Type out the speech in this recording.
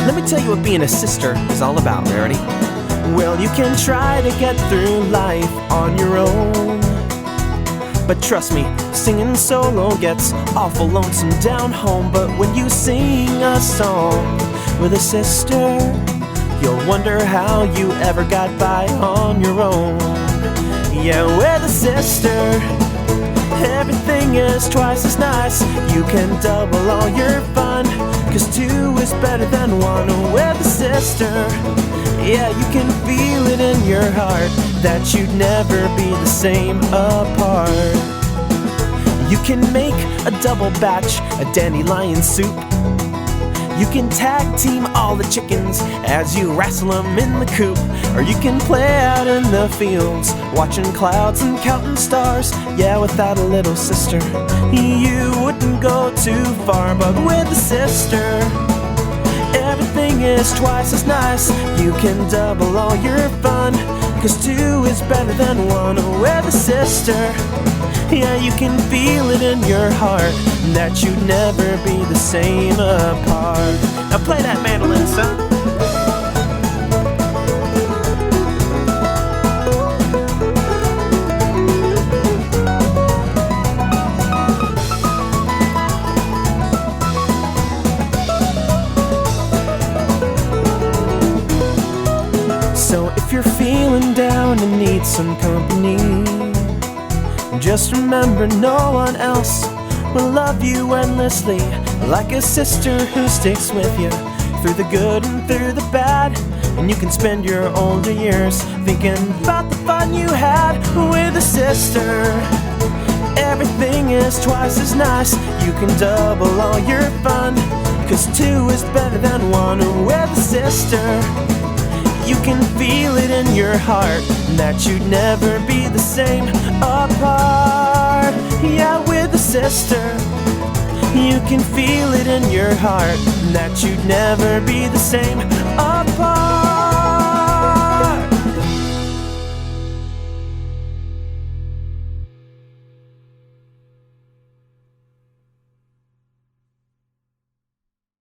Let me tell you what being a sister is all about, Rarity. Well, you can try to get through life on your own, but trust me, singing solo gets awful lonesome down home. But when you sing a song with a sister, you'll wonder how you ever got by on your own. Yeah, with a sister, everything is twice as nice. You can double all your fun, 'cause two is better than one. With a sister, yeah, you can feel it in your heart that you'd never be the same apart. You can make a double batch of dandelion soup. You can tag team all the chickens as you wrestle them in the coop. Or you can play out in the fields, watching clouds and counting stars. Yeah, without a little sister, you wouldn't go too far. But with a sister, everything is twice as nice. You can double all your fun, 'cause two is better than one. With a sister, yeah, you can feel it in your heart that you'd never be the same apart. Now play that mandolin, son. So if you're feeling down and need some company, just remember no one else will love you endlessly like a sister who sticks with you through the good and through the bad. And you can spend your older years thinking about the fun you had with a sister. Everything is twice as nice. You can double all your fun, 'cause two is better than one. With a sister, you can feel it in your heart that you'd never be the same apart. Yeah, with a sister, you can feel it in your heart that you'd never be the same apart.